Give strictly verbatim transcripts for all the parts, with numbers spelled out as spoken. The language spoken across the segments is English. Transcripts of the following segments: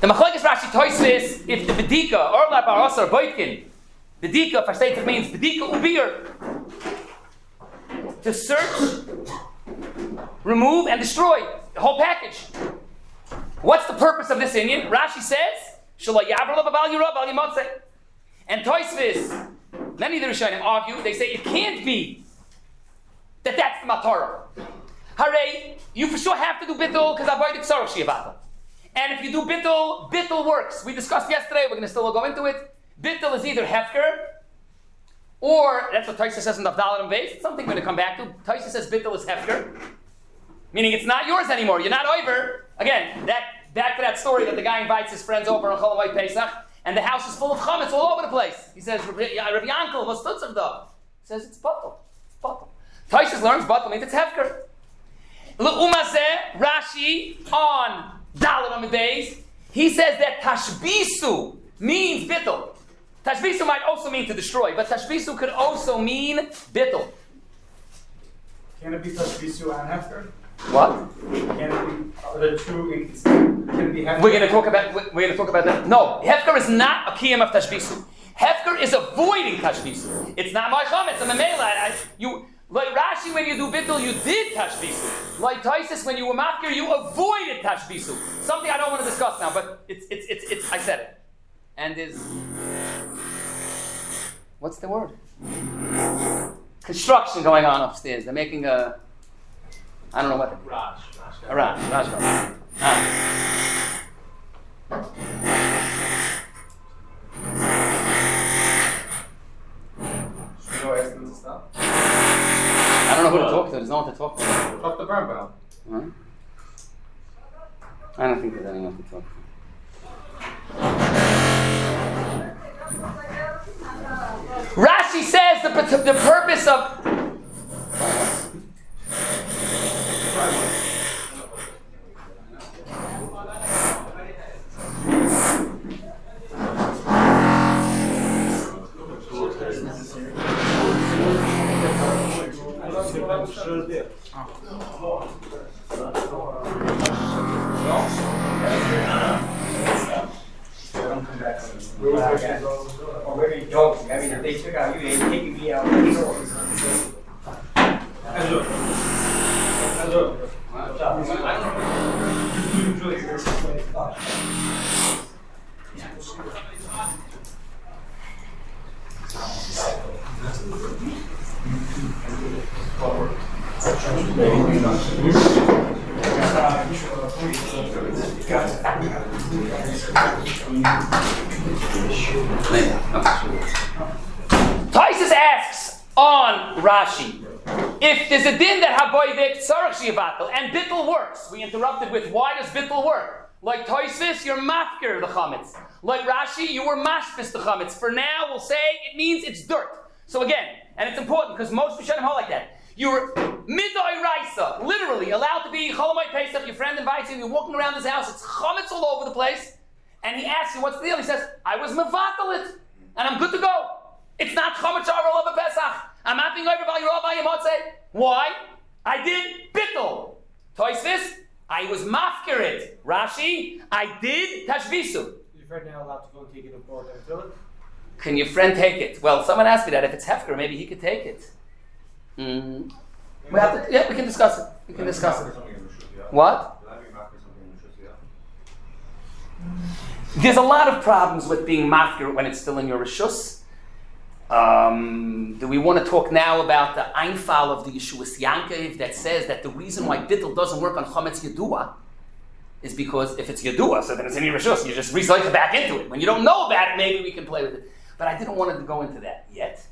The Machlokes Rashi Tosfos, if the Bedika, or La Barasa, or Boitkin, Bedika, versteht means Bedika Ubir. To search, remove, and destroy the whole package. What's the purpose of this Indian? Rashi says, Shalai Yavrla Babal Yura Bal Yimotze. And Tosfos, many of the Rishonim argue, they say it can't be that that's the Matara. Hooray, you for sure have to do Bittul because Avoid Ksarach Shiyavata. And if you do Bittul, Bittul works. We discussed yesterday, we're going to still go into it. Bittul is either Hefker, or, that's what Taisa says in the Avdalat and Beis. It's something we're going to come back to. Taisa says Bittul is Hefker, meaning it's not yours anymore. You're not over. Again, that back to that story that the guy invites his friends over on Chol Hamoed Pesach, and the house is full of chametz all over the place. He says, Rabbi Yankel, what's Tutzach though? He says, it's Bittul. It's Bittul. Taisa learns Bittul means it's Hefker. L'umazeh, Rashi, on Dalet on the Beis, he says that Tashbisu means Bittul. Tashbisu might also mean to destroy, but Tashbisu could also mean Bittul. Can it be Tashbisu and Hefker? What? Can it be uh, the two? Can it be Hefker? We're going to talk about. We're going to talk about that. No, Hefker is not a kiyum of Tashbisu. Hefker is avoiding Tashbisu. It's not my chametz. I'm a meila. You like Rashi when you do Bittul, you did Tashbisu. Like Taisus when you were mafkir, you avoided Tashbisu. Something I don't want to discuss now, but it's it's it's, it's I said it. And is what's the word? Construction going on upstairs. They're making a I don't know what the Raj. A Raj. Raj. Raj. Ah. I don't know who to talk to. There's no one to talk to. Talk to Bernbell. Huh? I don't think there's anyone to talk to. Rashi says the, the purpose of Or maybe you don't. I mean, if they took out you, they're taking me out. Hello. Hello. Taisus asks on Rashi, if there's a din that haboidik tzarech shivatel and bittul works, we interrupted with why does bittul work? Like Taisus, you're mafkir the chametz. Like Rashi, you were mashpis the chametz. For now, we'll say it means it's dirt. So again, and it's important because most Rishonim hold like that. You're midai raisa, literally allowed to be Chol Hamoed Pesach. Your friend invites you, you're walking around his house, it's chametz all over the place, and he asks you, what's the deal? He says, I was mevatel it, and I'm good to go. It's not chametz all over Pesach. I'm not being over by your Rabbi Yemotze. Why? I did bittul. Tosfos, I was mafkir it. Rashi, I did tashbisu. Your friend now allowed to go and take it aboard and fill it? Can your friend take it? Well, someone asked me that. If it's hefker, maybe he could take it. Mm. We have to, yeah, we can discuss it. We can discuss it. What? There's a lot of problems with being mafkir when it's still in your rishus. Um, do we want to talk now about the Einfall of the Yeshuas Yankiv that says that the reason why bittul doesn't work on Chametz Yedua is because if it's Yedua, so then it's in your rishus, you just recycle back into it. When you don't know about it, maybe we can play with it. But I didn't want to go into that yet.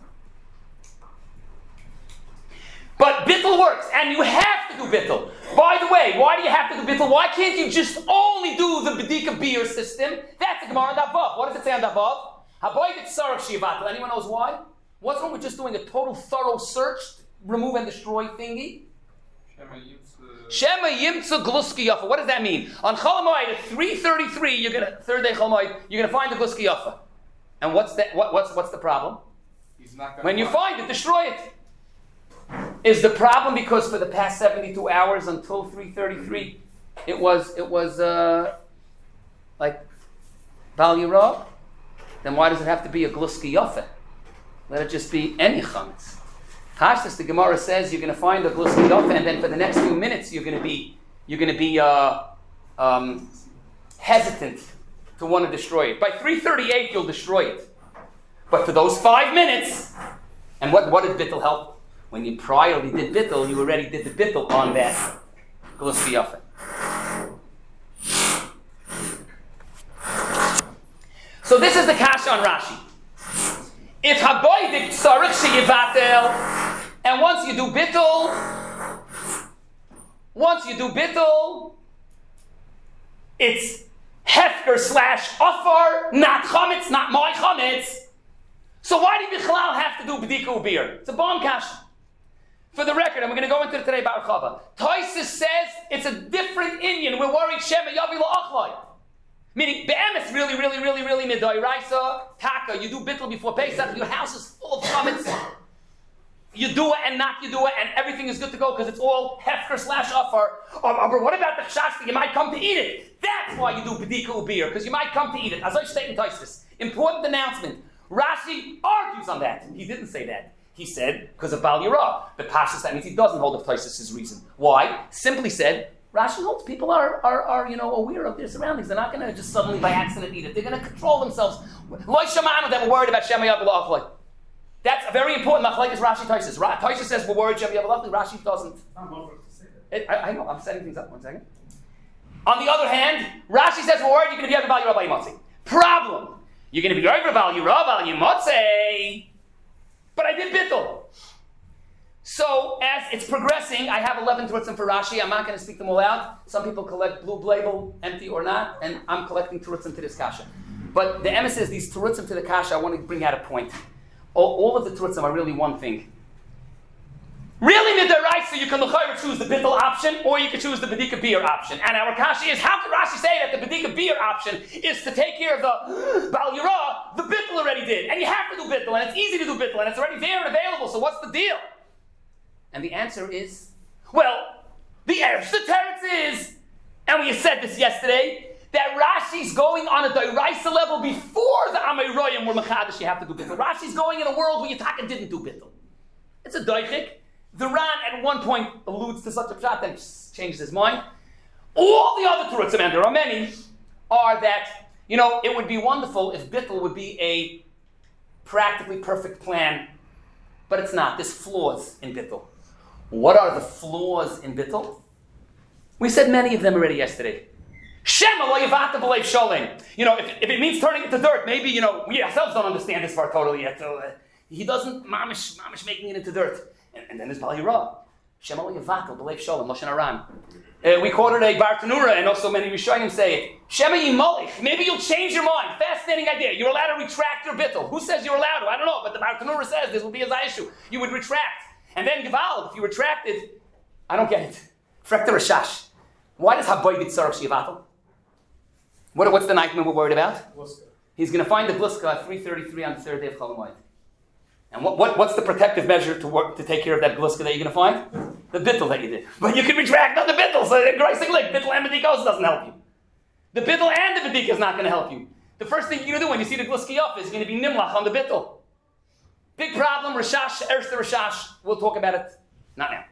But bittul works, and you have to do bittul. By the way, why do you have to do bittul? Why can't you just only do the Bedika beer system? That's the Gemara on Davav. What does it say on Davav? Haboidik tzarech shivatel. Anyone knows why? What's wrong with just doing a total thorough search, remove and destroy thingy? Shema yimtzu gluski yafa. What does that mean? On Chol Hamoed at three thirty-three, you're gonna third day Chol Hamoed, you're gonna find the gluski yafa. And what's that? What, what's what's the problem? He's not gonna when you find find it, destroy it. Is the problem because for the past seventy-two hours until three thirty-three, it was it was uh, like Bal Yira, then why does it have to be a gluski yofe? Let it just be any chametz. Pashtus, the Gemara says you're going to find a gluski yofe, and then for the next few minutes you're going to be you're going to be uh, um, hesitant to want to destroy it. By three thirty-eight you'll destroy it, but for those five minutes, and what what did bittul help? When you priorly did bittul, you already did the bittul on that gluski yofe. So this is the kasha on Rashi. If haboidik tzarich sheyivatel, and once you do bittul, once you do bittul, it's hefker slash ofar, not chametz, not my chametz. So why do Bichlal have to do b'dika ubir? It's a bomb kasha. For the record, and we're going to go into it today about Chava. Toisus says it's a different Indian. We're worried Shema Yavi La'achlai. Meaning, be'emes, really, really, really, really, midoiraisa, taka, you do bittul before Pesach, your house is full of chametz. You do it and not you do it, and everything is good to go because it's all hefker slash offer. Oh, but what about the chashash? You might come to eat it. That's why you do bedika ubir, because you might come to eat it. As I state in Tosfos, important announcement. Rashi argues on that. He didn't say that. He said, because of Bal Yira. The Pashas, that means he doesn't hold of Tosfos' reason. Why? Simply said, Rashi holds people are, are, are, you know, aware of their surroundings. They're not going to just suddenly by accident eat it. They're going to control themselves. Loi Shamanu, that we're worried about Shema Yav L'Achlai. That's a very important. Machlekes Rashi Tosfos. Ra- Tosfos says we're worried Shema Yav L'Achlai. Rashi doesn't. I'm over to say that. It, I, I know. I'm setting things up. One second. On the other hand, Rashi says we're worried you're going to be over Bal Yira Bal Yimotzi. Problem. You're going to be over Bal Yira Bal Yimotzi. But I did bittul. So, as it's progressing, I have eleven terutzim for Rashi. I'm not going to speak them all out. Some people collect blue label, empty or not, and I'm collecting terutzim to this kasha. But the emes says these terutzim to the kasha, I want to bring out a point. All, all of the terutzim are really one thing. Really, midaraisa, you can choose the bittul option, or you can choose the bedika beer option. And our kasha is, how can Rashi say that the bedika beer option is to take care of the Bal Yira? The bittul already did, and you have to do bittul, and it's easy to do bittul, and it's already there and available. So what's the deal? And the answer is, well, the answer the teretz is, and we said this yesterday, that Rashi's going on a doiraisa level before the Amayroyim were mechadish. You have to do bittul. Rashi's going in a world where Yitaka didn't do bittul. It's a doichik. The Ran at one point alludes to such a pshat that changes his mind. All the other terutzim, and there are many, are that, you know, it would be wonderful if bittul would be a practically perfect plan, but it's not. There's flaws in bittul. What are the flaws in bittul? We said many of them already yesterday. Shema lo yavata b'leiv sholem. You know, if, if it means turning it to dirt, maybe, you know, we ourselves don't understand this part totally yet. So uh, he doesn't mamish, mamish making it into dirt. And, and then there's Bal Yira. Shema lo yavata b'leiv sholem, Lashon Aran. Uh, we quoted a Bartanura, and also many Rishonim say it. Shema yimolech. Maybe you'll change your mind. Fascinating idea. You're allowed to retract your bittul. Who says you're allowed to? I don't know, but the Bartanura says this will be a issue. You would retract. And then Gevald, if you retracted, I don't get it. Frekta Rashash. Why does Haboidit Tzarech Shivatel? What, what's the nightmare we're worried about? Gluska. He's going to find the Gluska at three thirty-three on the third day of Chol Hamoed. And what, what, what's the protective measure to work to take care of that Gluska that you're going to find? The bittul that you did. But you can retract on the bittul, so the Greisig Lick, bittul and bedika doesn't help you. The bittul and the bedika is not going to help you. The first thing you're going to do when you see the Gluska off is going to be nimlach on the bittul. Big problem, Rashash, Erster Rashash. We'll talk about it. Not now.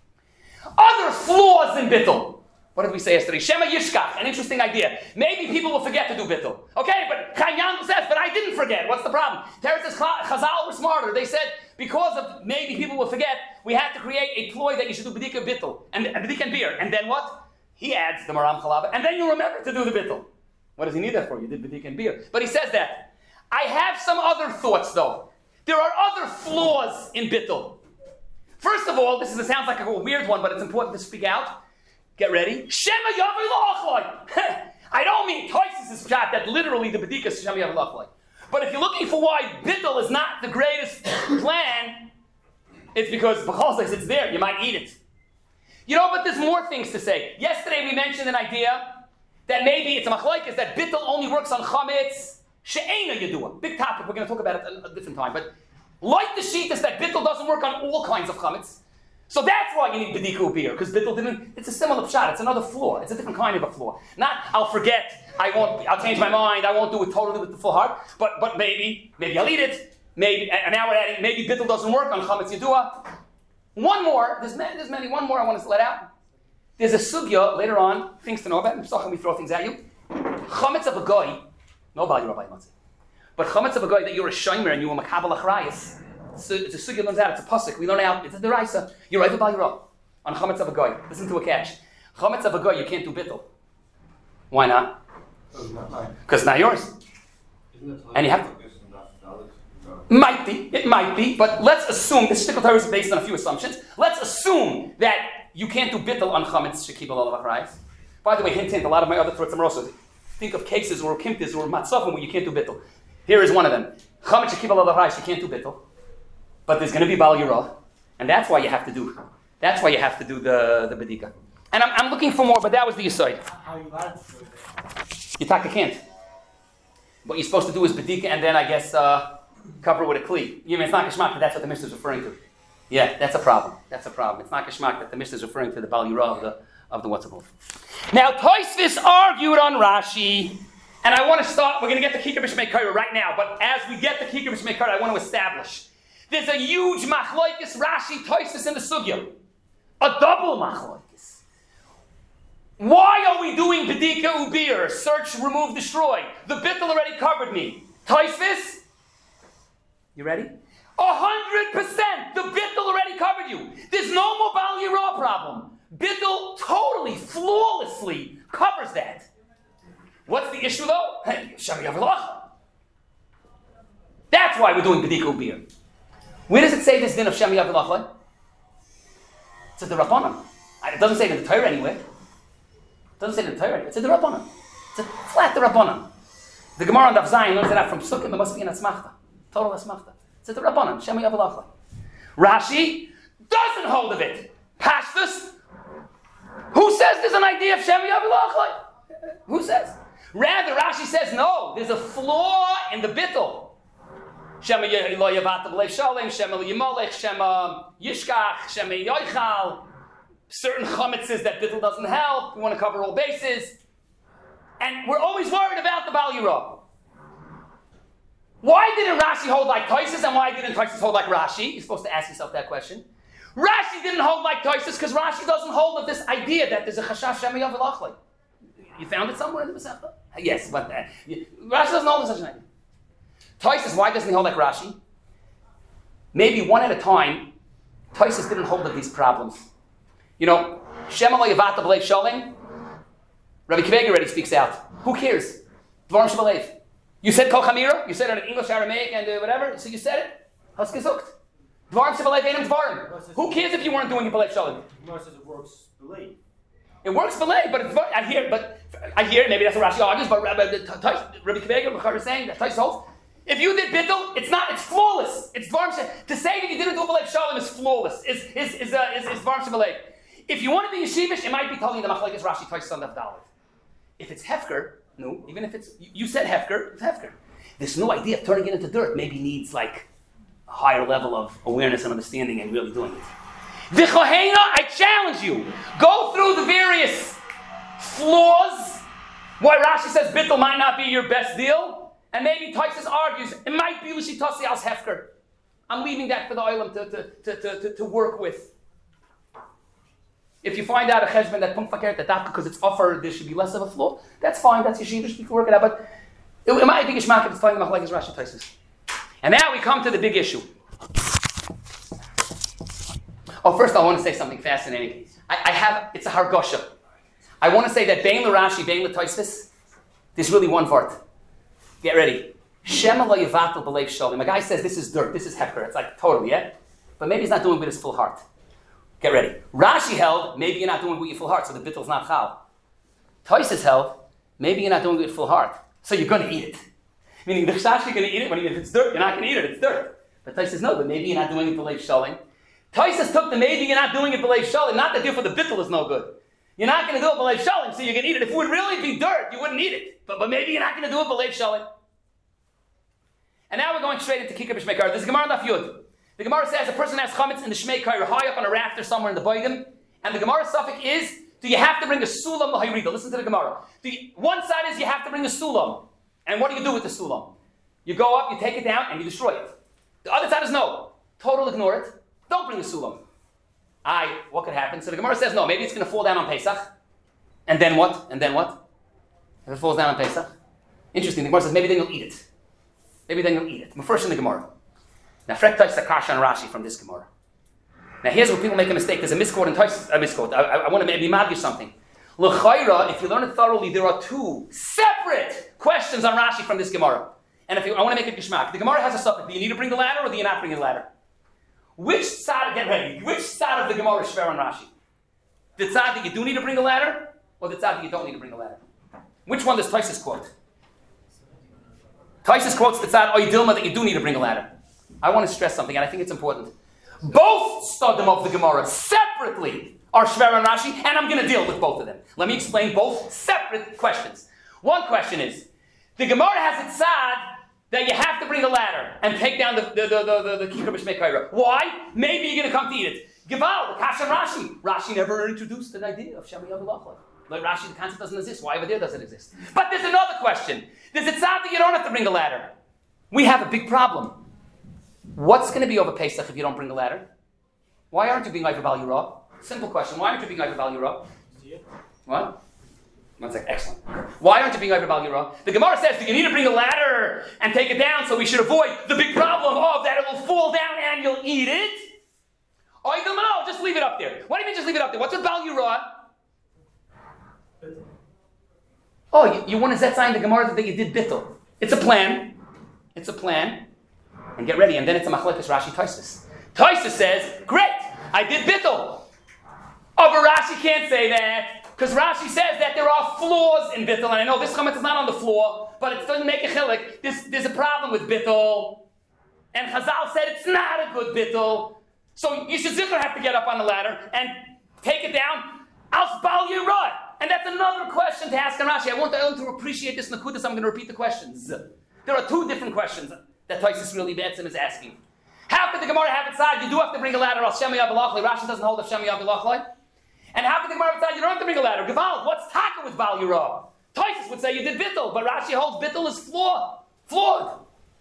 Other flaws in bittul. What did we say yesterday? Shema Yishkach, an interesting idea. Maybe people will forget to do bittul. Okay, but Chayan says, but I didn't forget. What's the problem? Teretz says, Chazal were smarter. They said, because of maybe people will forget, we had to create a ploy that you should do bedika bittul, and bedika and beer. And then what? He adds the Maram Chalava, and then you remember to do the bittul. What does he need that for? You did bedika and beer. But he says that. I have some other thoughts, though. There are other flaws in bittul. First of all, this is, it sounds like a weird one, but it's important to speak out. Get ready. Shema Yavi L'Achlai. I don't mean Tosfos' pshat that literally the bedika is Shema Yavi L'Achlai. But if you're looking for why bittul is not the greatest plan, it's because B'chol says it's there. You might eat it. You know, but there's more things to say. Yesterday we mentioned an idea that maybe it's a machlokes that bittul only works on chametz. She'ena Yedua. Big topic, we're going to talk about it a, a different time. But like the sheet is that bittul doesn't work on all kinds of chametz. So that's why you need B'dika Ubir, because Bittul didn't, it's a similar pshat, it's another flaw, it's a different kind of a flaw. Not, I'll forget, I won't, I'll change my mind, I won't do it totally with the full heart, but but maybe, maybe I'll eat it, maybe, and now we're adding, maybe Bittul doesn't work on Chametz Yedua. One more, there's many, there's many, one more I want to let out. There's a sugya later on, things to know about, and we throw things at you. Chametz of a goy, no value Rabbi Matzeh, but Chametz of a goy that you're a shomer and you're a makabel achrayis. So it's a sugya learns out. It's a pasuk. We learn out. It's a deraisa. You're over by your on chametz of a goy. Listen to a catch. Chametz of a goy. You can't do bittul. Why not? Because it's not yours. And you have to. Might be. It might be. But let's assume the shtickle Torah is based on a few assumptions. Let's assume that you can't do bittul on chametz shekibel olav achrayis. By the way, hint hint. A lot of my other thoughts are also think of cases or kimtis or matzavim where you can't do bittul. Here is one of them. Chametz shekibel olav achrayis. You can't do bittul. But there's going to be Bal Yirah, and that's why you have to do. That's why you have to do the the B'dika. And I'm, I'm looking for more, but that was the aside. How you got to do it? You taka can't. What you're supposed to do is B'dika, and then I guess uh, cover it with a kli. You mean it's not Kishmak, but that's what the Mishnah is referring to. Yeah, that's a problem. That's a problem. It's not Kishmak that the Mishnah is referring to the Bal Yirah of the of the what's it called. Now Tosfos argued on Rashi, and I want to start. We're going to get the Kikar B'Shmei Korah right now, but as we get the Kikar B'Shmei Korah, I want to establish. There's a huge machlokes Rashi Tosfos in the sugya. A double machlokes. Why are we doing B'dika Ubir? Search, remove, destroy. The bittul already covered me. Tosfos? You ready? A hundred percent! The bittul already covered you. There's no more Bal Yirah problem. Bittul totally, flawlessly covers that. What's the issue though? Shami Yavelach. That's why we're doing B'dika Ubir. Where does it say this din of Shem Yav? It's a D'Rabbanan. It doesn't say it in the Torah anywhere. It doesn't say it in the Torah. It's a D'Rabbanan. It's a flat D'Rabbanan. The Gemara on Daf Zayin learns it out from Sukkim. It must be an Asmachta. Total Asmachta. It's a D'Rabbanan. Shem Yav. Rashi doesn't hold of it. Pashtus. Who says there's an idea of Shem Yav? Who says? Rather, Rashi says no. There's a flaw in the bittul. Shema lo yavata b'leiv shalem, Shema lo yimolech, Shema yishkach, Shema yoichal. Certain chametzes that bittul doesn't help. We want to cover all bases. And we're always worried about the Bal Yirah. Why didn't Rashi hold like Tosfos and why didn't Tosfos hold like Rashi? You're supposed to ask yourself that question. Rashi didn't hold like Tosfos because Rashi doesn't hold of this idea that there's a chashav Shema yav v'lachlei. You found it somewhere in the Masechta? Yes, but uh, Rashi doesn't hold of such an idea. Tosfos, why doesn't he hold like Rashi? Maybe one at a time, Tosfos didn't hold of these problems. You know, Shema lo yavata b'leiv shalem. Rabbi Kiveger already speaks out. Who cares? Dvarim shebalev. You said Kol Chamira. You said it in English, Aramaic, and uh, whatever. So you said it. Has gesucht. Dvarim shebalev einam dvarim. Who cares if you weren't doing it b'leiv shalem? Gemara says it works believe. It works b'leiv, but it's, I hear, but I hear. Maybe that's what Rashi argues. But Rabbi, Rabbi Kiveger is saying that Tosfos holds. If you did bittul, it's not. It's flawless. It's dvarim she. To say that you didn't do b'leiv shalom is flawless. Is is is uh, is, is dvarim shebalev. If you want to be yeshivish, it might be telling you the machlekes Rashi Tosfos on the Dalet. If it's hefker, no. Even if it's you said hefker, it's hefker. This new idea of turning it into dirt maybe needs like a higher level of awareness and understanding and really doing it. V'chohena, I challenge you. Go through the various flaws. Why Rashi says bittul might not be your best deal. And maybe Tosfos argues, it might be l'shitasi als hefker. I'm leaving that for the olam to, to, to, to, to, to work with. If you find out a cheshbon that punk fakert that dafka because it's offered, there should be less of a flaw, that's fine, that's yeshivish, you can work it out. But it, it might be gishmak if it's telling the machlekes Rashi Tosfos. And now we come to the big issue. Oh, first I want to say something fascinating. I, I have, it's a hargosha. I want to say that bein l'Rashi, bein l'Tosfos, there's really one vart. Get ready. Shema lo yavatel b'leiv shalom. A guy says this is dirt, this is hefker. It's like totally, yeah? But maybe he's not doing it with his full heart. Get ready. Rashi held, maybe you're not doing it with your full heart, so the bittel's not chal. Tosfos held, maybe you're not doing it with full heart, so you're going to eat it. Meaning the chash you're going to eat it, when if it's dirt, you're not going to eat it, it's dirt. But Tosfos says no, but maybe you're not doing it b'leiv shalom. Tosfos took the maybe you're not doing it b'leiv shalom, not the deal for the bittel is no good. You're not going to do it b'leiv shalom, so you're going to eat it. If it would really be dirt, you wouldn't eat it. But, but maybe you're not going to do it b'leiv shalom. And now we're going straight into Kikar B'Shmei Korah. This is Gemara Daf Yud. The Gemara says a person has chametz in the Shmei Kaira high up on a rafter somewhere in the Boigim, and the Gemara suffix is, do you have to bring a sulam l'hayrida? Listen to the Gemara. The, one side is you have to bring a sulam. And what do you do with the sulam? You go up, you take it down, and you destroy it. The other side is no. Total ignore it. Don't bring the sulam. I, what could happen? So the Gemara says, no, maybe it's going to fall down on Pesach. And then what? And then what? If it falls down on Pesach. Interesting. The Gemara says, maybe then you'll eat it. Maybe then you'll eat it. First in the Gemara. Now, Frek touched the Kasha and Rashi from this Gemara. Now, here's where people make a mistake. There's a misquote in Toys, a misquote. I, I, I want to maybe mad you something. L'chayra, if you learn it thoroughly, there are two separate questions on Rashi from this Gemara. And if you, I want to make it geshmak. The Gemara has a suffix. Do you need to bring the ladder or do you not bring the ladder? Which side, get ready, which side of the Gemara is shver on Rashi? The side that you do need to bring a ladder or the side that you don't need to bring a ladder? Which one does Taisus quote? Taisus quotes the side, Oy Dilma, that you do need to bring a ladder. I want to stress something, and I think it's important. Both studim of the Gemara separately are shver on Rashi, and I'm going to deal with both of them. Let me explain both separate questions. One question is, the Gemara has its side that you have to bring a ladder and take down the the the the, the, the kikar b'shmei kaira. Why? Maybe you're going to come to eat it. Gival, the Kasha Rashi. Rashi never introduced an idea of Shem Yavilachla. Like Rashi, the concept doesn't exist. Why over there does it exist? But there's another question. There's a tzad that you don't have to bring a ladder. We have a big problem. What's going to be over Pesach if you don't bring a ladder? Why aren't you being over Bal Yirah? Simple question. Why aren't you being over Bal Yirah? What? One second. Excellent. Why aren't you being over Bal Yirah? The Gemara says that you need to bring a ladder and take it down, so we should avoid the big problem of that it will fall down and you'll eat it. Oh, you don't know. Just leave it up there. Why do you mean just leave it up there? What's with Bal Yirah? Oh, you, you want to set sign the Gemara that you did bittul. It's a plan. It's a plan. And get ready. And then it's a machlekes Rashi Taisus. Taisus says, great, I did bittul. Oh, but Rashi can't say that. Because Rashi says that there are flaws in bittul. And I know this chametz is not on the floor, but it doesn't make a chilik. There's, there's a problem with bittul. And Chazal said it's not a good bittul. So you should zikr have to get up on the ladder and take it down. Al Bal Yirah. And that's another question to ask in Rashi. I want them to appreciate this Nakudas. I'm going to repeat the questions. There are two different questions that Taisus really Be'etzim is asking. How could the Gemara have it side? You do have to bring a ladder. Al Shem Yavilachli. Rashi doesn't hold of Shem Yavilachli. And how could the Gemara have it side? You don't have to bring a ladder. Gevald, what's taka with Bal Yirah? Taisus would say you did bittul, but Rashi holds bittul is flawed. Flawed.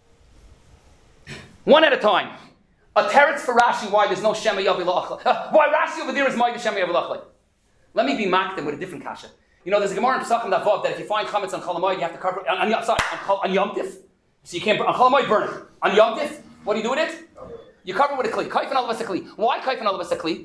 One at a time. A teretz for Rashi why there's no Shem Yavilachli. Uh, why Rashi over there is Maida Shem Yavilachli. Let me be mocked them with a different kasha. You know, there's a Gemara in Pesachim Davav that if you find chametz on Cholamoid, you have to cover it. On, on, sorry, on, on Yom Tif. So you can't, on Cholamoid, burn it. On Yom Tif, what do you do with it? You cover it with a kli. Kaif and alavas a kli. Why kaif and alavas a kli?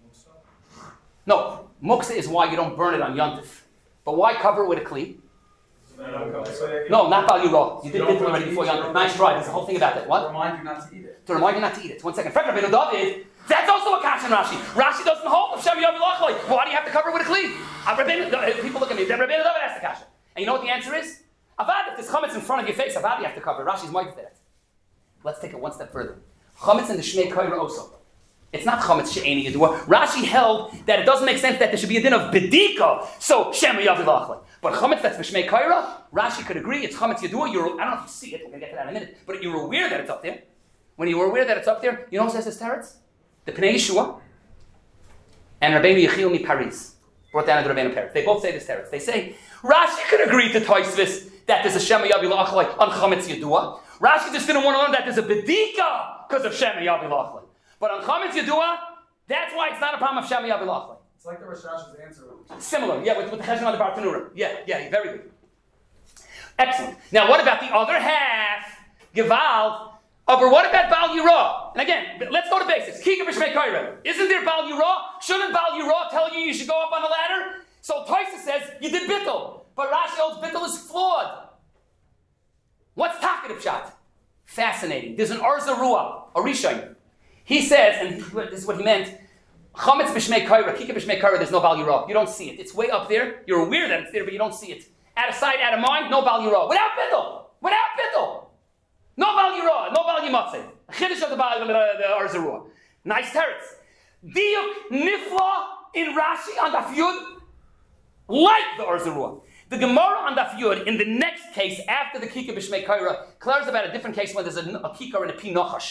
No, muksa is why you don't burn it on Yom Tif. But why cover it with a kli? No, not Bal Yirah. You did it already before Yom Tif. Nice try. There's a whole thing about that. What? To remind you not to eat it. To remind you not to eat it. One second. Frek Rabbeinu David. That's also a kasha in Rashi. Rashi doesn't hold of Shem Yavilachli. Why do you have to cover it with a kli? Uh, Rabbeinu, people look at me. Then Rabbeinu David asks the kasha. And you know what the answer is? Avad, if there's chametz in front of your face, avad you have to cover it. Rashi's might that. Let's take it one step further. Chametz in the Shmei Kaira also. It's not chametz she'eni yedua. Rashi held that it doesn't make sense that there should be a din of bedika. So Shem Yavilachli. But chametz that's B'Shmei Kaira, Rashi could agree it's chametz yedua. You're, I don't know if you see it. We're gonna get to that in a minute. But you're aware that it's up there. When you were aware that it's up there, you know who says this teretz? The Pnei Yeshua and Rabbeinu Yechiel mi Paris brought down to Rabbeinu Peretz. They both say this teretz. They say Rashi could agree to Tosfos that there's a Shem Yavilachli on chametz yedua. Rashi just didn't want to learn that there's a bedika because of Shem Yavilachli. But on chametz yedua, that's why it's not a problem of Shem Yavilachli. It's like the Rosh Hashanah's answer. Similar, yeah, with, with the Cheshvan on the Bar Tanura. Yeah, yeah, very good. Excellent. Now, what about the other half? Gevald. Oh, but what about Bal Yirah? And again, let's go to basics. Kikar b'Shmei Kaira. Isn't there Bal Yirah? Shouldn't Bal Yirah tell you you should go up on a ladder? So Taisus says you did bittul, but Rashi holds bittul is flawed. What's Takativ shot? Fascinating. There's an Arza Ruah, a Rishon. He says, and this is what he meant, Chametz b'Shmei Kaira, Kikar b'Shmei Kaira, there's no Bal Yirah. You don't see it. It's way up there. You're aware that it's there, but you don't see it. Out of sight, out of mind, no Bal Yirah. Without bittul. Without bittul. No Bal Yirah, no Bal Yimatzeh. Chiddush of the Bal the Arza Ruah. Nice teretz. Diuk nifla in Rashi on Daf Yud, like the Arza Ruah. The Gemara on Daf Yud, in the next case, after the Kikar b'Shmei Kaira, declares about a different case when there's a, a Kikar and a Pi Nachash.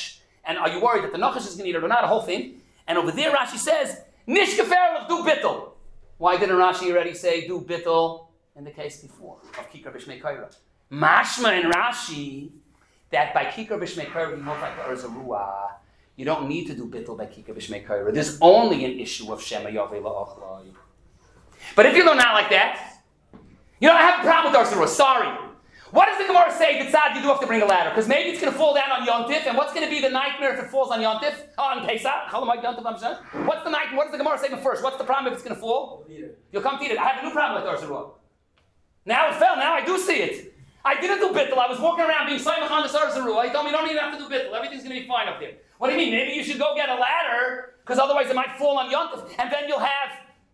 And are you worried that the Nachash is going to eat it or not? A whole thing. And over there, Rashi says, Nish Geferlich, do bittul. Why didn't Rashi already say do bittul in the case before of Kikar B'Shmei Kaira? Mashma in Rashi that by Kikar B'Shmei Kaira you hold like the Urza Ruah. You don't need to do bittul by Kikar B'Shmei Kaira. There's only an issue of Shema Yavei La'achlai. But if you learn out like that, you don't have a problem with Urza Ruah. Sorry. What does the Gemara say? Tzad, you do have to bring a ladder because maybe it's going to fall down on Yom Tif, and what's going to be the nightmare if it falls on Yom Tif? Oh, on Pesach? What's the night? What does the Gemara say first? What's the problem if it's going to fall? You'll come to eat it. I have a new problem with Urza Ruah. Now it fell. Now I do see it. I didn't do bittul. I was walking around being Saimach on the Urza Ruah. He told me you don't even have to do bittul. Everything's going to be fine up there. What do you mean? Maybe you should go get a ladder because otherwise it might fall on Yom Tif, and then you'll have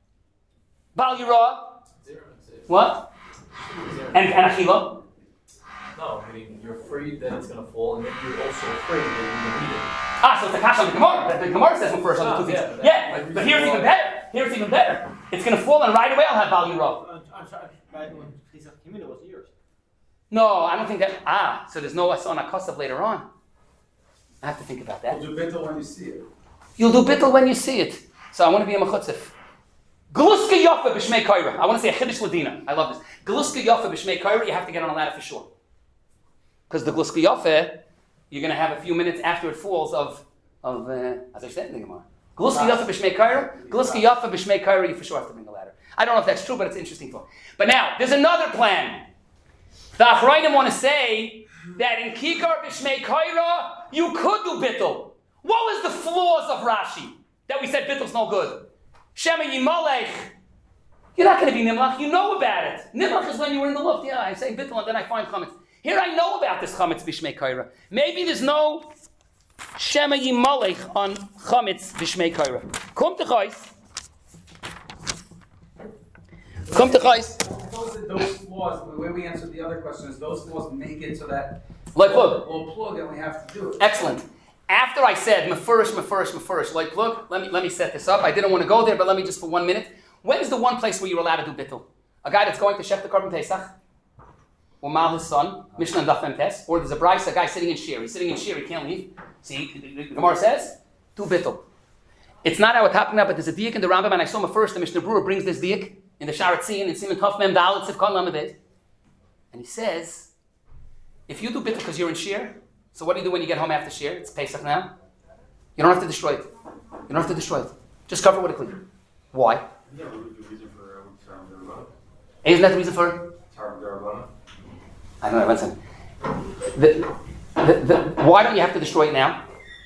Bal Yirah. What? And and Achila. No, I mean, you're afraid that it's going to fall, and then you're also afraid that you're going to eat it. Ah, so it's a kash on the Gemara. The Gemara says one first on the Ah, two things. yeah, but Yeah, that- but, but here's even better. Here's even better. It's going to fall, and right away I'll have Bal Yirah. Uh, I'm sorry, right when Pesach came in, it was yours. No, I don't think that. Ah, so there's no Ason HaKosav later on. I have to think about that. You'll do bittul when you see it. You'll do bittul when you see it. So I want to be a mechutzif. Gluska Yafa B'Shmei Kaira. I want to say a Chiddush Ladina. I love this. Gluska Yafa B'Shmei Kaira, you have to get on a ladder for sure. Because the Gluska Yafa, you're going to have a few minutes after it falls of, of uh, as I said in the Gemara. Gluska Yafa B'Shmei Kaira, Gluska Yafa B'Shmei Kaira, you for sure have to bring a ladder. I don't know if that's true, but it's an interesting thought. But now, there's another plan. The Achrayim want to say that in Kikar B'Shmei Kaira, you could do bittul. What was the flaws of Rashi that we said bittul's no good? Shema Yimalech. You're not going to be Nimlach. You know about it. Nimlach is when you were in the loft. Yeah, I'm saying bittul and then I find chametz. Here I know about this chametz B'Shmei Kaira. Maybe there's no Shema Yimalech on chametz B'Shmei Kaira. Come to Chais. Come to Chais. Suppose that those flaws, the way we answered the other question is those flaws make it so that Like plug. we'll plug and we have to do it. Excellent. After I said mefurish, mefurish, mefurish, like plug, let me let me set this up. I didn't want to go there, but let me just for one minute. When is the one place where you're allowed to do bittul? A guy that's going to Shech the Korban Pesach, or Mal his son, Mishnah and Daf Mem Tes, or there's a Bryce, a guy sitting in Shir. He's sitting in Shir, he can't leave. See, the Gemara says, do bittul. It's not how we're talking about, but there's a diak in the Rambam, and I saw him first. The Mishnah Brewer brings this diak in the Sharat Tzin, in Simon Tov Mem Dalet Sivkon Lamed, and he says, if you do bittul because you're in Shir, so what do you do when you get home after Shir? It's Pesach now. You don't have to destroy it. You don't have to destroy it. Just cover it with a clean. Why? Yeah, what would the reason for Tar Darabana? Isn't that the reason for? Tar Darabana? I know, one second. The, the, the, why don't you have to destroy it now?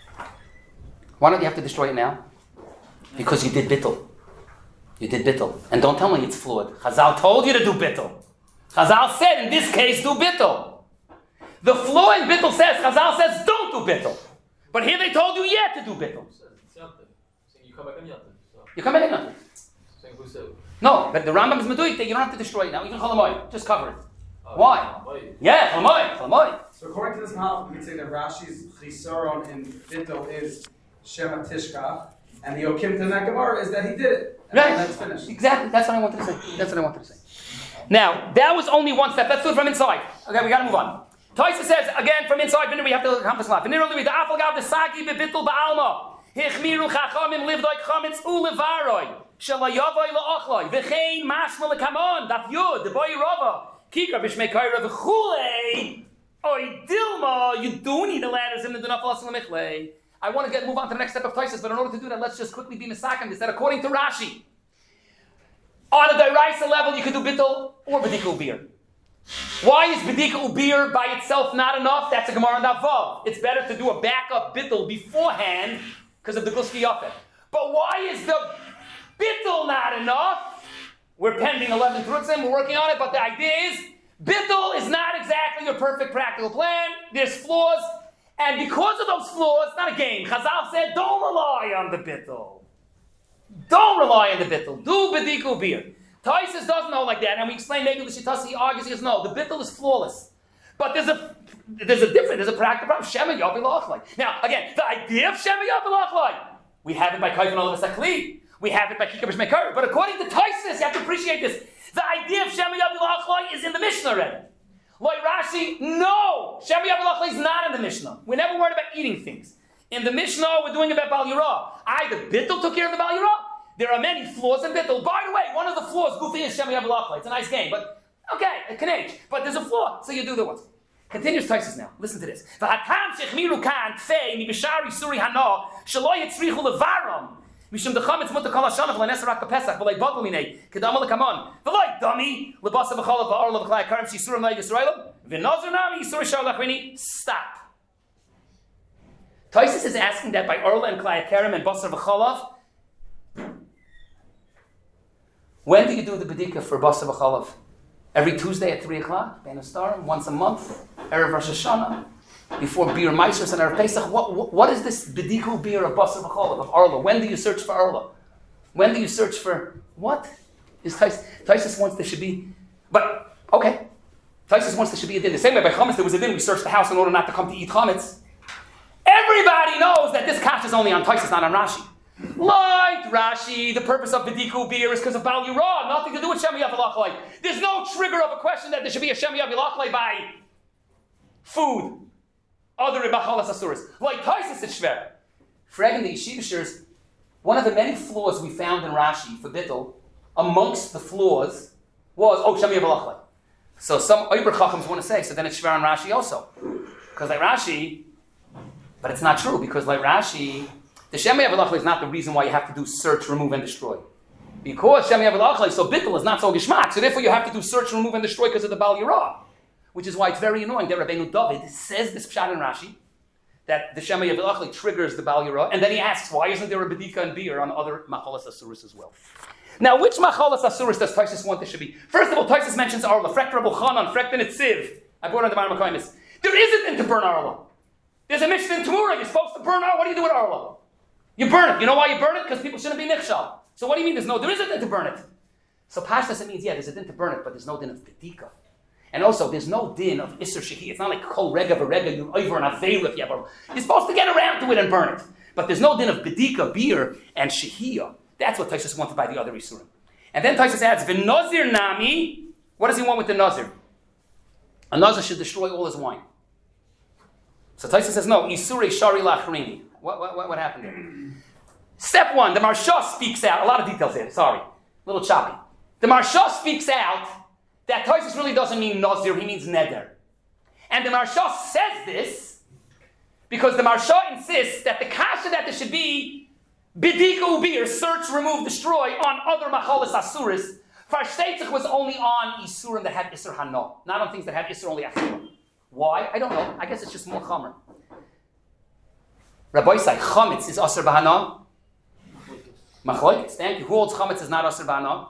Why don't you have to destroy it now? Because you did bittul. You did bittul. And don't tell me it's flawed. Chazal told you to do bittul. Chazal said, in this case, do bittul. The flaw in bittul says, Chazal says, don't do bittul. But here they told you, yeah, to do bittul. It's Yantiv. Saying you come back on Yantiv. So, You come back in nothing. saying who said? No, but the Rambam is meduik that you don't have to destroy it now. Even chalamoy, just cover it. Oh, Why? Why? Yeah, chalamoy, chalamoy. So according to this model, we can say that Rashi's chisaron in bittul is Shema Tishkach, and the Okim to that Gemara is that he did it. And Right. that's finished. Exactly. That's what I wanted to say. That's what I wanted to say. Now, that was only one step. Let's do it from inside. Okay, we got to move on. Taisa says, again, from inside, we have to accomplish a lot. V'nir li the apel gav the sagi bebittul ba'alma. Hichmiru chachamim livdoi chametz ulevaroi. Shalayavoi la'ochloi. V'chein mashma lekamon. Daf yud, the boy rava. Kikar b'shmei kaira v'chulei. Oi dilma. You do need the ladders in the dunafal asim lemichlei. I want to get move on to the next step of Taisus, but in order to do that, let's just quickly be misakim this. That according to Rashi, on a deraisa level, you could do bittul or b'dika ubir. Why is b'dika ubir by itself not enough? That's a Gemara on Vav. It's better to do a backup bittul beforehand because of the gluski yafeh. But why is the bittul not enough? We're pending eleven trutzim, we're working on it, but the idea is bittul is not exactly a perfect practical plan. There's flaws. And because of those flaws, it's not a game. Chazal said, don't rely on the bittul. Don't rely on the bittul. Do b'diku bir. Taisus doesn't know like that, and we explain maybe the Shittasi, he argues, he goes, no, the bittul is flawless. But there's a there's a different, there's a practical problem. Shema Yavi Lachlai. Now, again, the idea of Shema Yavi Lachlai, we have it by Kaifan Olav Sakli. We have it by Kikar B'Shmei Kaira. But according to Taisus, you have to appreciate this. The idea of Shema Yavi Lachlai is in the Mishnah already. Like Rashi, no! Shema Yavi Lachlai is not in the Mishnah. We're never worried about eating things. In the Mishnah, we're doing about Bal Yirah. Either Bittul took care of the Bal Yirah. There are many flaws in Bittul. By the way, one of the flaws, Goofy is Shem Yav Lachla. It's a nice game, but okay, it can age. But there's a flaw, so you do the one. Continues Taisus now. Listen to this. V'hatam shechmiru kan tfei mi b'shari suri hana shelo yitzrichu levaram mishum dechametz mutar kol hashanah v'leneser rak b'pesach v'lei badlu minei kedama lekamon v'lei dami lebasa v'chalav v'arla v'chlai karim shisurim leig Yisraelim v'nazir nami yisuri shar lachrini. Stop. Taisus is asking that by Arla and Klai Karim and Basar v'chalav. When do you do the bedika for Basar v'chalav? Every Tuesday at three o'clock, Bein Hastarim, once a month, Erev Rosh Hashanah, before Bir Meisers and Erev Pesach. What, what, what is this Bediku Bir of Basar V'cholav, of Arla? When do you search for Arla? When do you search for what? Is Taisus, Taisus wants there should be, but, okay. Taisus wants there should be a din. The same way by Chametz there was a din, we searched the house in order not to come to eat Chametz. Everybody knows that this kash is only on Taisus, not on Rashi. Like Rashi, the purpose of Bediku Bir is because of Bal Yirah, nothing to do with Shem Yav Lachlai. There's no trigger of a question that there should be a Shem Yav Lachlai by food, other Machalas Asuras. Like Taisus is Shver. Fragging the Yeshiva Shurs, one of the many flaws we found in Rashi for Bittul, amongst the flaws, was, oh, Shem Yav Lachlai. So some Oiber Chachams want to say, so then it's Shver on Rashi also. Because like Rashi, but it's not true, because like Rashi, the Shem Yav Lachlai is not the reason why you have to do search, remove, and destroy. Because Shem Yav Lachlai, so Bittul is not so Gishmak, so therefore you have to do search, remove, and destroy because of the Bal Yirah. Which is why it's very annoying that Rabbeinu David says this Pshat in Rashi, that the Shem Yav Lachlai triggers the Bal Yirah, and then he asks, why isn't there a Bedika and Beer on other Machalas Asuris as well? Now, which Machalas Asuris does Taisus want there should be? First of all, Taisus mentions Arla, Frekt Rabbi Chanan, Frekt Nitziv. I brought on the Ma'amar Kaimis. There isn't to burn Arla. There's a Mishnah in Tamura, you're supposed to burn Arla. What do you do with Arla? You burn it. You know why you burn it? Because people shouldn't be nichshal. So what do you mean there's no, there is a din to burn it? So Pashtas, it means, yeah, there's a din to burn it, but there's no din of bedika. And also, there's no din of Isser Shehi. It's not like kol rega v'rega, you over an aveil if you ever. You're supposed to get around to it and burn it. But there's no din of bedika, beer, and shehiyah. That's what Taisus wanted by the other Isurim. And then Taisus adds, v'nazir nami. What does he want with the nazir? A nazir should destroy all his wine. So Taisus says, no, Isurei shari lachrini. What, what, what happened there? Step one, the Marsha speaks out. A lot of details here, sorry. A little choppy. The Marsha speaks out that Taisus really doesn't mean Nazir, he means Neder. And the Marsha says this because the Marsha insists that the kasha that there should be Bidika Ubir, search, remove, destroy, on other Machalas Asuris, Farshteitzich was only on Isurim that had Isur Hana, not on things that had Isur only Achim. Why? I don't know. I guess it's just more Chamer. Rabbi say chametz is aser b'hana. Machlokes. Thank you. Who holds chametz is not aser b'hana?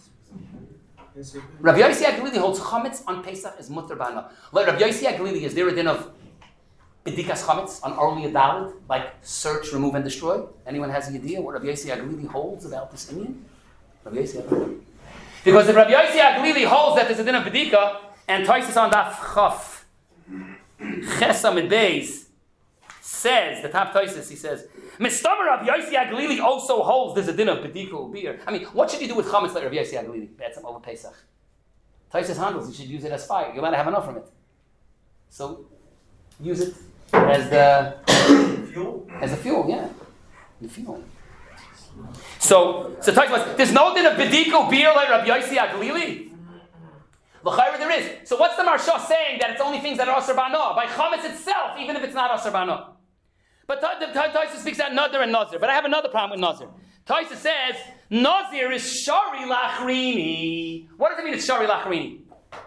Rabbi Yossi HaGlili holds chametz on Pesach is mutter b'hana. Like Rabbi Yossi HaGlili, is there a din of bedikas chametz on Arli Adalit, like search, remove, and destroy? Anyone has any idea what Rabbi Yossi HaGlili holds about this Indian? Rabbi Yossi HaGlili. Because if Rabbi Yossi HaGlili holds that there's a din of bedika, and Taisus on Daf Chaf Chesam and Beis says, the top Taisus, he says, Mistamer Rabbi Yossi HaGlili also holds there's a din of bedika or beer. I mean, what should you do with chametz like Rabbi Yossi HaGlili? That's over Pesach. Taisus handles, you should use it as fire. You're allowed to have enough from it. So, use it as the fuel? As a fuel, yeah. The fuel. So, so Taisus, there's no din of bedika or beer like Rabbi Yossi HaGlili? L'chayra there is. So what's the Marsha saying that it's only things that are Asr B'Hana? By chametz itself, even if it's not Asr B'Hana. But Taisus speaks out Nazir and Nazir. But I have another problem with Nazir. Taisus says, Nazir is Shari Lachrini. What does it mean it's Shari Lachrini?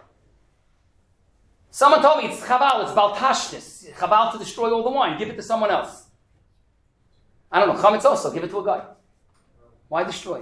Someone told me it's Chaval, it's Baltashtis. Chaval to destroy all the wine. Give it to someone else. I don't know, chametz also, give it to a guy. Why destroy?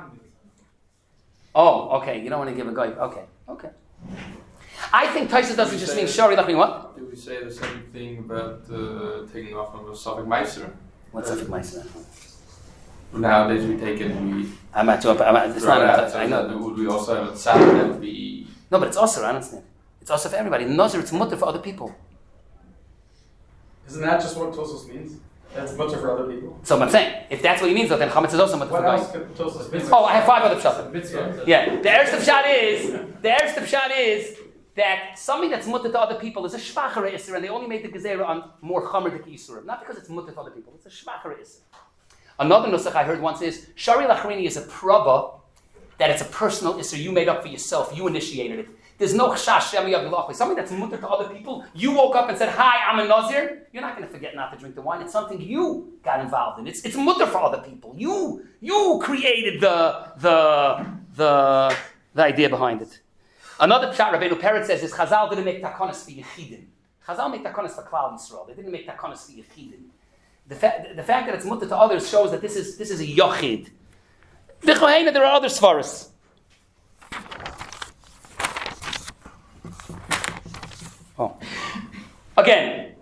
Oh, okay, you don't want to give a guy. Okay, okay. I think Taisus doesn't just mean Shari Lachrini. What? Do we say the same thing about uh, taking off of a Safek Meiser? What's Safek Meiser? Nowadays we take it and we... I'm not sure, I'm not, it's not out, a, so I know. that, would we also have a Sabbath that would be... No, but it's also, I understand. It's also for everybody. Nazir, it's mutter for other people. Isn't that just what Tosos means? That's mutter for other people. So I'm saying, if that's what he means, then chametz is also mutter for What else guys. could Tosos mean? Oh, I have five other pshatim. Yeah, the Erste Pshat is, the Erste Pshat is, that something that's mutter to other people is a shvachere isser, and they only made the gezerah on more chamer dik isurim, not because it's mutter to other people. It's a shvachere isser. Another nusach I heard once is shari lachrini is a prava that it's a personal isser you made up for yourself, you initiated it. There's no chash shemi yavilachli. Something that's mutter to other people. You woke up and said, "Hi, I'm a nazir." You're not going to forget not to drink the wine. It's something you got involved in. It's it's mutter for other people. You you created the the the the idea behind it. Another pshat Rabbeinu Peretz says is Chazal didn't make takonos for yechidim. Chazal made takonos for Klal Yisrael. They didn't make takonos for yechidim. The fact the fact that it's mutter to others shows that this is this is a yochid. There are other svaras. Oh. Again,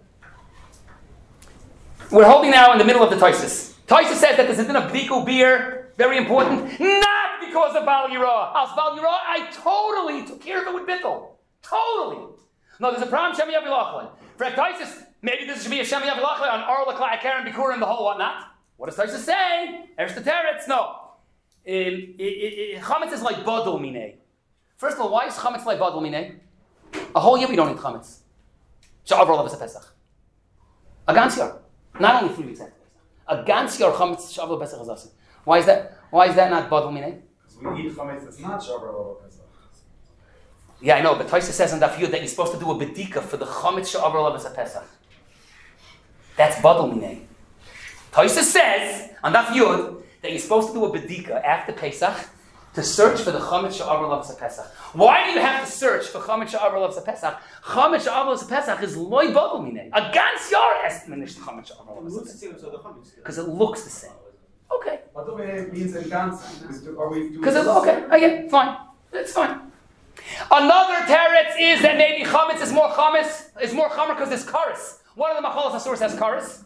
we're holding now in the middle of the Tosfos. Tosfos says that there's a din of bdiku beer, very important, not because of Bal Yirah. As Bal Yirah, I totally took care of it with bittul. Totally. No, there's a problem, Shem Yavilachlan. For Tosfos, maybe this should be a Shem Yavilachlan on Or L'Klai Karen Bikur and the whole whatnot. What does Tosfos say? Eresh the Teretz? No. Chametz is like badul minei. First of all, why is chametz like badul minei? A whole year we don't eat chametz. Sha'avar Lavas Pesach. A ganziyar, not only three weeks after Pesach. A ganziyar chametz sha'avar Pesach is asin. Why is that? Why is that not badul minei? Because we eat chametz that's not sha'avar Pesach. Yeah, I know, but Tosfos says in Daf Yud that you're supposed to do a bedika for the chametz sha'avar Lavas Pesach. That's badul minei. Tosfos says on Daf Yud that you're supposed to do a bedika after Pesach to search for the chametz she'avar lavas Pesach. Why do you have to search for chametz she'avar lavas Pesach? Chametz she'avar lavas Pesach is loy badul minei. A ganz yar estimate chametz she'avar lavas Pesach. Because it looks the same. Okay. Badul minei means in ganz. Are we doing? Because it's okay. Okay, fine. It's fine. Another teretz is that maybe chametz is more chametz is more chamer because there's kares. One of the macholas asuros has kares.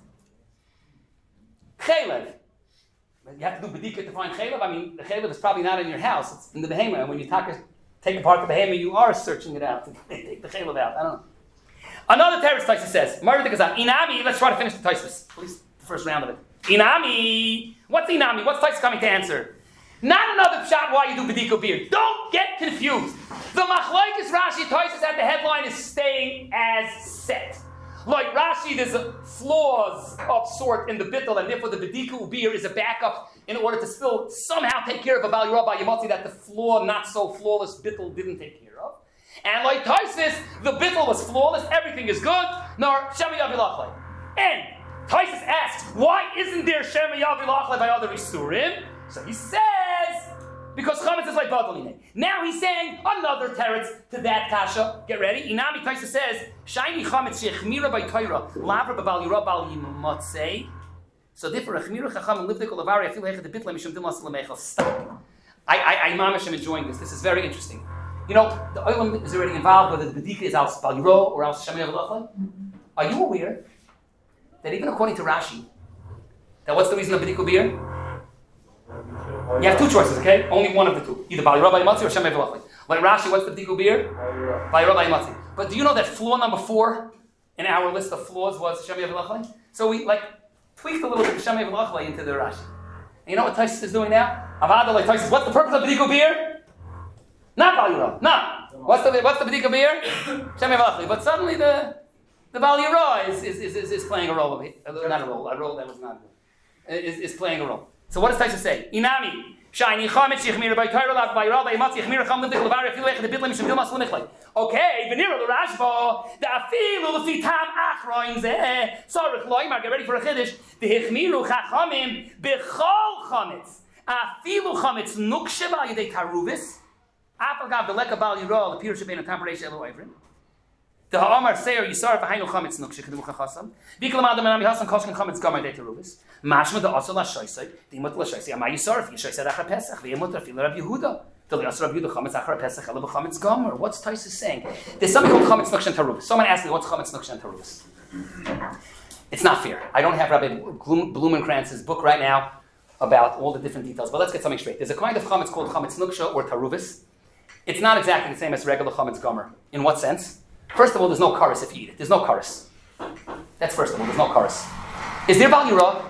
Chelev. You have to do bedika to find chelev. I mean, the chelev is probably not in your house. It's in the behema. And when you take, take apart the behema, you are searching it out to take the chelev out. I don't know. Another teretz Tosfos says, Inami, let's try to finish the Tosfos. At least the first round of it. Inami. What's Inami? What's Tosfos coming to answer? Not another shot why you do bedika beer. Don't get confused. The machlokes Rashi Tosfos at the headline is staying as set. Like Rashi, there's a flaws of sort in the bittul, and therefore the bediku beer is a backup in order to still somehow take care of a Bal Yirah Bal Yamotzi that the flaw, not so flawless bittul didn't take care of. And like Tosfos, the bittul was flawless, everything is good, nor Shema Yavilachle. And Tosfos asks, why isn't there Shema Yavilachle by other Isurim? So he says, because chametz is like badul minei. Now he's saying another teretz to that kasha. Get ready. Inami Tosfos says, "Shiny chametz shechmira by Torah, lavra b'bal yirah bal yimatzei." So therefore, chmira chacham livdek olavari afilu hechad debitla mishum dimas lemechel. Stop. I I I mamish am enjoying this. This is very interesting. You know, the oilam is already involved whether the bedika is al bal yirah or al shema yavilachle. Are you aware that even according to Rashi, that what's the reason of bedika beer? You have two choices, okay? Only one of the two. Either Bal Yirah Bal Yamatzi or Shem Yavilachli. Like Rashi, what's the bdiku beer? Bal Yirah Bal Yamatzi. But do you know that flaw number four in our list of flaws was Shem Yavilachli? So we like tweaked a little bit of Shem Yavilachli into the Rashi. And you know what Tosfos is doing now? Avada like Tosfos. What's the purpose of bdiku beer? Not Bal Yirah. No. What's the what's the bdiku beer? Shem Yavilachli. But suddenly the the Bal Yirah is is, is is is playing a role of it. Not a role. A role that was not good. Is is playing a role. So what does Tosfos say? Inami, shiny chametz yichmir by Torah lav by Rabbi Matzi yichmir cham limdik levar afilu echad debitla mishum dilmas lemichlei. Okay, v'nira l'rashba the afilu l'fi tam achroin zeh sorich loymar. Get ready for a chiddush. The yichmiru chachamim bechol chametz afilu chametz nukshe bal yedei taruvis afal gav deleka bal yirah l'pir shebein a tamperesh elo ivrin. The ha'amar seir yisar v'hainu chametz nukshe kedu chachasam. Biklam adam and ami hasan koshken chametz gamar yedei taruvis. Mashma the asal hashoisai, the imut l'shoisai. Amay yisar if yishoisai achar pesach, the imut rafil Rabbi Yehuda. The liasar Rabbi Yehuda chametz achar pesach ela b'chametz gamar. What's Tosfos saying? There's something called chametz nukshe and taruvis. Someone asked me what's chametz nukshe and taruvis. It's not fair. I don't have Rabbi Blumenkranz's book right now about all the different details, but let's get something straight. There's a kind of chametz called chametz nukshe or taruvis. It's not exactly the same as regular chametz gamar. In what sense? First of all, there's no kares if you eat it. There's no kares. That's first of all, there's no kares. Is there Bal Yirah?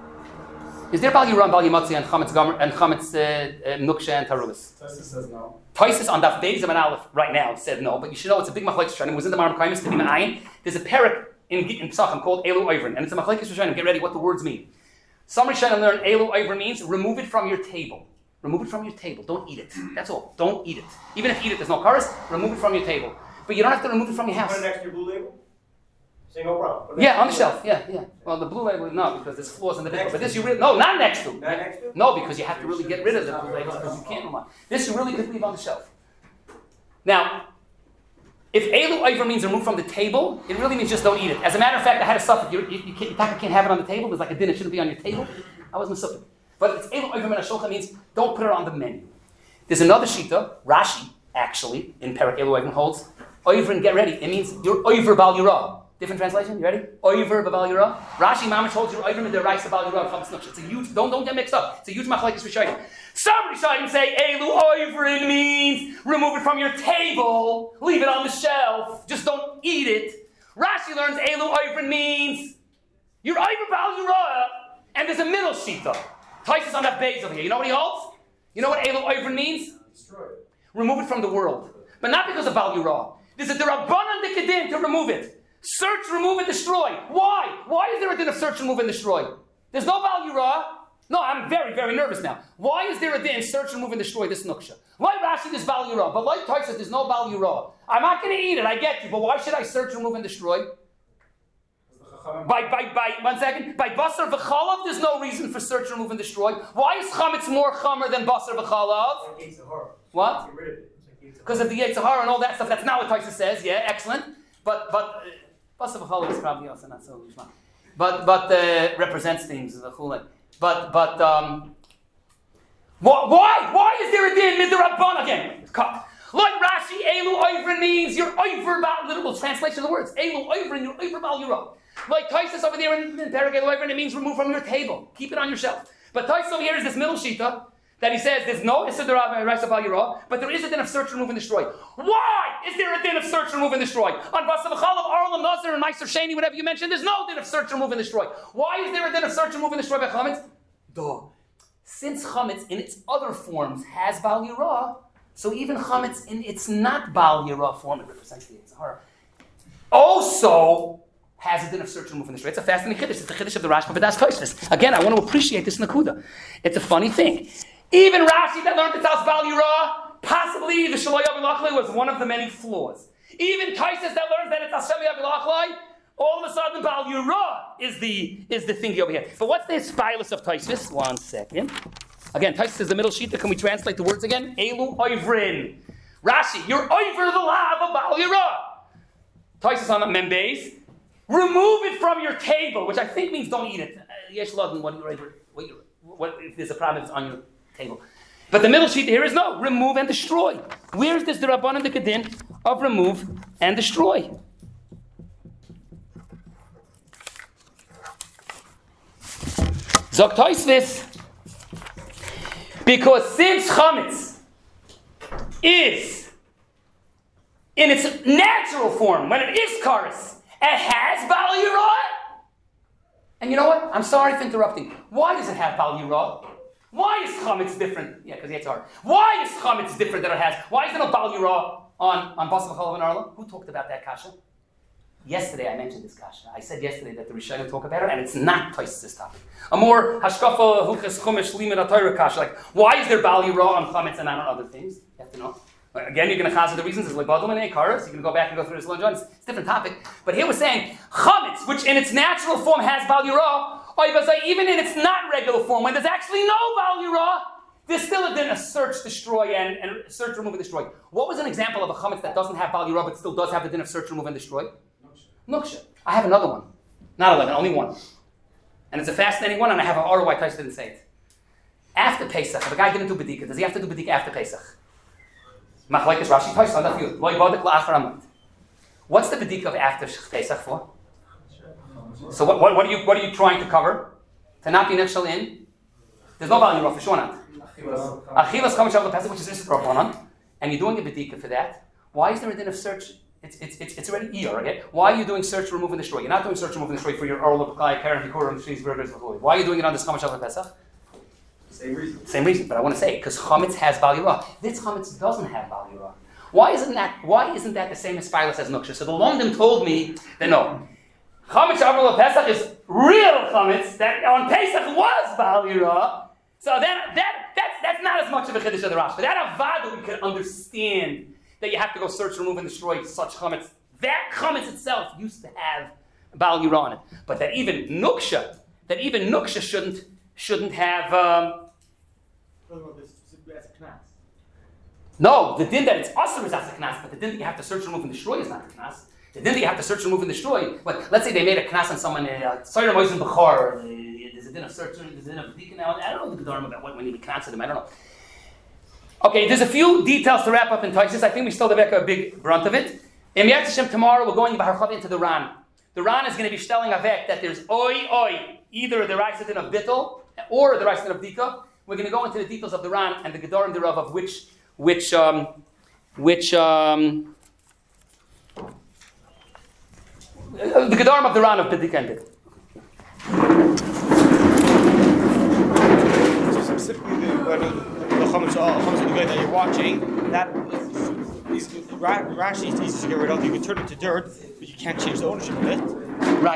Is there Bal Yirah and Bal Yamatzi and chametz gamar and chametz uh, uh, nukshe and taruvis? Tosfos says no. Taisus on Daf Beis and Aleph right now said no, but you should know it's a big machlekes Rishonim. It was in the Maram Kaimis to be Ayin. There's a parak in, in Pesachim called Elu Oivrin, and it's a machlekes Rishonim. Get ready what the words mean. Some Rishonim learn Elu Oivrin means remove it from your table. Remove it from your table. Don't eat it. That's all. Don't eat it. Even if you eat it, there's no karas. Remove it from your table. But you don't have to remove it from your house. Put it next to your blue label? Say no problem. Put it Yeah, next on to the your shelf. Yeah, yeah. Well, the blue label, no, because there's flaws in the paper. Next But this to. you really, no, not next to. Not next to? No, because you have to really get rid of the blue labels because you can't. This you really could leave on the shelf. Now, if Elu Oivrin means remove from the table, it really means just don't eat it. As a matter of fact, I had a suffix. You, you, you, can't, you can't have it on the table. There's like a din. It shouldn't be on your table. I was missuffix. But it's Elu Oivrin Ashulcha means don't put it on the menu. There's another shita, Rashi, actually, in Perak Elu Oivrin holds, Oivrin, get ready. It means you're Oiver Bal Yura. Different translation, you ready? Oiver Bal Yura. Rashi Mamish holds you're Oivrin Midiraisa Bal Yura. It's a huge, don't, don't get mixed up. It's a huge machlekes Rishonim. Some Rishonim say Elu Oivrin means remove it from your table, leave it on the shelf, just don't eat it. Rashi learns Elu Oivrin means you're Oiver Bal Yura, and there's a middle shita. Taisus on that base over here. You know what he holds? You know what Elu Oivrin means? Destroy it. Remove it from the world. But not because of Bal Yura. There's a Derabanan Dikadin to remove it. Search, remove, and destroy. Why? Why is there a din of search, remove, and destroy? There's no Bal Yura. No, I'm very, very nervous now. Why is there a din, search, remove, and destroy this nuksha? Like Rashi, there's Bal Yura. But like Taisus, there's no Bal Yura. I'm not going to eat it, I get you. But why should I search, remove, and destroy? By, by, by, one second. By Basar V'chalav, there's no reason for search, remove, and destroy. Why is Chametz more Chamer than Basar V'chalav? What? Get rid of it. Because of the Yetzer Hara and all that stuff. That's not what Taisus says. Yeah, excellent. But but uh, Basar V'chalav is probably also not so much. But but uh, represents things. But but um, why why why is there a din midrabban again? Cut. Like Rashi, Elu Oivrin means you're Oiver Bal. Literal translation of the words. Elu Oivrin, you're Oiver Bal Yura. Like Taisus over there in, in Perek Elu Oivrin, it means remove from your table. Keep it on your shelf. But Taisus over here is this middle shita that he says there's no Issa Derav Raisa Bal Yura, but there is a din of search, remove, and destroy. Why is there a din of search, remove, and destroy? On Basar V'chalav, Arul, and Nazir, and Meiser Sheni, whatever you mentioned, there's no din of search, remove, and destroy. Why is there a din of search, remove, and destroy by Chametz? Duh. Since Chametz in its other forms has Bal Yura, so even Chametz in its not Bal Yura form, it represents the Yetzer Hara, also has a din of search, remove, and destroy. It's a fascinating chiddush. It's the chiddush of the Rashba B'das Tosfos. Again, I want to appreciate this nakuda. It's a funny thing. Even Rashi that learned the Tzal Bal Yura, possibly the Shaloi Avilachlai was one of the many flaws. Even Taisus that learns that it's Hashem Avilachlai, all of a sudden Bal Yura is the is the thingy over here. But what's the spilus of Taisus? One second. Again, Taisus is the middle sheet. Can we translate the words again? Elu Oivrin. Rashi, you're over the lav of Bal Yura. Taisus on the Membeis. Remove it from your table, which I think means don't eat it. Yesh Lodin, what what what if there's a problem, it's on your table. But the middle sheet here is no, remove and destroy. Where is this the Rabban and the Kedin of remove and destroy? Zok Tosfos, because since Chametz is in its natural form, when it is kares, it has Bal Yura. And you know what? I'm sorry for interrupting. Why does it have Bal Yura? Why is Chametz different? Yeah, because it's hard. Why is Chametz different than it has? Why is there no Bal Yura on, on Basar V'chalav and Arla? Who talked about that kasha? Yesterday I mentioned this kasha. I said yesterday that the Rishonim talk about it, and it's not Tosfos' topic. A more hashkafa huches chumash limud atayra kasha. Like, why is there Bal Yura on Chametz and not on other things? You have to know. Again, you're going to chazar the reasons. It's like Badal and Ekaras. You're going to go back and go through this long John. It's, it's a different topic. But here we're saying Chametz, which in its natural form has Bal Yura, even in its not regular form, when there's actually no Bal Yura, there's still a din of search, destroy, and, and search, remove, and destroy. What was an example of a Chametz that doesn't have Bal Yura but still does have the din of search, remove, and destroy? Nuksha. I have another one. Not eleven, only one. And it's a fascinating one, and I have an order why Taisus didn't say it. After Pesach, if a guy didn't do Bedika, does he have to do Bedika after Pesach? Machlekes Rashi Taisus on that view. Lo yibadik la'achar hamad. What's the Bedika of after Pesach for? So what, what, what, are you, what are you trying to cover? To not be nefshel in? There's no Bal Yura for sure not. Achilas Chametz Shavuot Pesach, which is Issur Rabbanan, and you're doing a Bedika for that. Why is there a din of search? It's it's it's, it's already Iyar, okay? Why are you doing search, remove, and destroy? You're not doing search, remove, and destroy for your Orla, B'chai, Karen, Bikurim, Shviz, Burgers, V'choi. Why are you doing it on this Chametz Shavuot Pesach? Same reason. Same reason, but I want to say because chametz has balira. This chametz doesn't have balira. Why isn't that? Why isn't that the same as spilus as nuksha? So the Lomdim told me that no, chametz avril Pesach is real chametz that on Pesach was balira. So that that that's that's not as much of a chiddush of the Rashba. That avada we could understand that you have to go search, remove, and destroy such chametz. That chametz itself used to have balira on it, but that even nuksha, that even nuksha shouldn't shouldn't have. Um, No, the din that it's asur is as a knas, but the din that you have to search, remove, and destroy is not a knas. The din that you have to search, remove, and destroy. But let's say they made a knas on someone, Soyer Moisen Bechor. There's a din of search, there's a din of deacon now. I don't know the gedarim about what when you knas them. I don't know. Okay, there's a few details to wrap up in Taisus. I think we still have a big brunt of it. In Yom Hashem tomorrow, we're going Bahar Chavi into the Ran. The Ran is going to be telling Avek that there's oi oi, either the Raisa din of Bittel or the Raisa din of Dika. We're going to go into the details of the Ran and the gedarim thereof of which. Which, um, which, um, the Gedarim of the Ran of Bidika and Bidika. So specifically, the, uh, the, the Chumash, uh, Chumash of the guy that you're watching, that is, Rashi is easy to get rid of. You can turn it to dirt, but you can't change the ownership of it. Right.